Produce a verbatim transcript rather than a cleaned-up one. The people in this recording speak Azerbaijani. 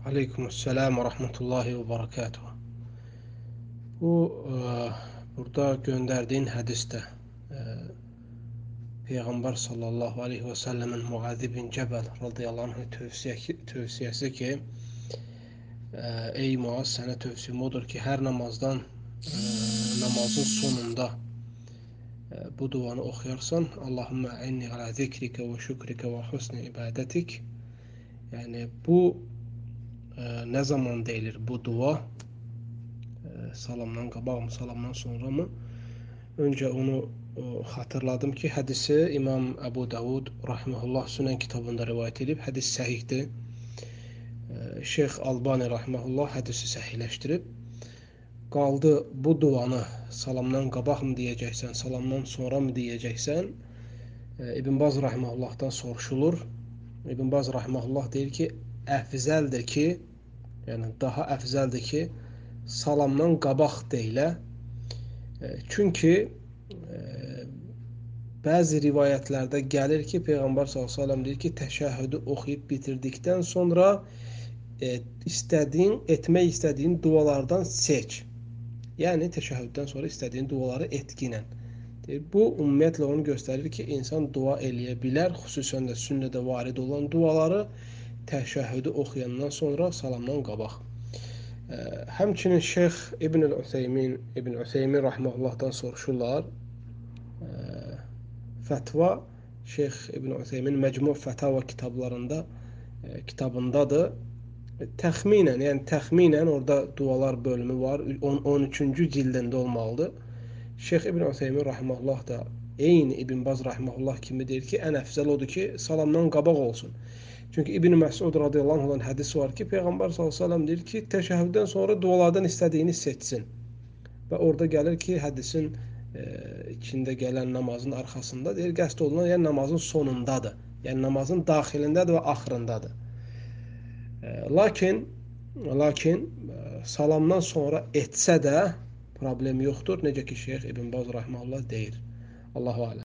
Aleykümselam ve rahmetullahi ve berekatuhu. Bu e, burada gönderdiğin hadiste e, Peygamber sallallahu aleyhi ve sellemin Muaz bin Cebel radıyallahu anh tövsiyesi, tövsiyesi ki e, ey Muaz, sana tövsiyem odur ki her namazdan e, namazın sonunda e, bu duanı okuyarsan Allahümme inni ala zikrike ve şükrike ve husni ibadetik, yani bu e, ne zaman deyilir bu dua? Salamdan qabaq mı, salamdan sonra mı? Önce onu o, hatırladım ki hadisi İmam Ebu Davud rahimehullah Sünen kitabında rivayet edip hadis sahihdir. E, Şeyh Albani rahimehullah hadisi sahihləşdirib. Qaldı bu duanı salamdan qabaq mı deyəcəksən, salamdan sonra mı deyəcəksən? E, İbn Baz rahimehullahdan soruşulur. İbn Baz rahimehullah deyir ki, əfzəldir ki, yəni daha əfzəldir ki, salamdan qabaq deyilə. Çünki e, bəzi rivayətlərdə gəlir ki, Peyğəmbər sallallahu əleyhi və səlləm deyir ki, təşəhhüdü oxuyub bitirdikdən sonra e, istədiyin, etmək istədiyin dualardan seç. Yəni təşəhhüddən sonra istədiyin duaları etginən. Deyir, bu ümumiyyətlə onu göstərir ki, insan dua eləyə bilər, xüsusən də sünnədə varid olan duaları təşəhhüdü oxuyandan sonra salamdan qabaq. Həmçinin Şeyx İbn Üseymin İbn Üseymin rahimehullahdan soruşurlar. Fətva Şeyx İbn Üseymin Məcmu Fətava kitablarında kitabındadır. Təxminən, yəni təxminən orada dualar bölümü var. on üçüncü cildində olmalıdır. Şeyx İbn Üseymin rahimehullah da eyni İbn Baz rahimehullah kimi deyir ki, ən əfzəl odur ki, salamdan qabaq olsun. Çünki İbn Məsud radiyallahu anhudan hədis var ki, Peyğəmbər sallallahu əleyhi və səlləm deyir ki, təşəhhüddən sonra dualardan istədiyini seçsin. Və orada gəlir ki, hədisin e, içində gələn namazın arxasında deyir, qəsd olunan yəni namazın sonundadır. Yəni namazın daxilindədir və axırındadır. E, lakin lakin e, salamdan sonra etsə də problem yoxdur. Necə ki, Şeyx İbn Baz rahimehullah deyir. Allahu aləm.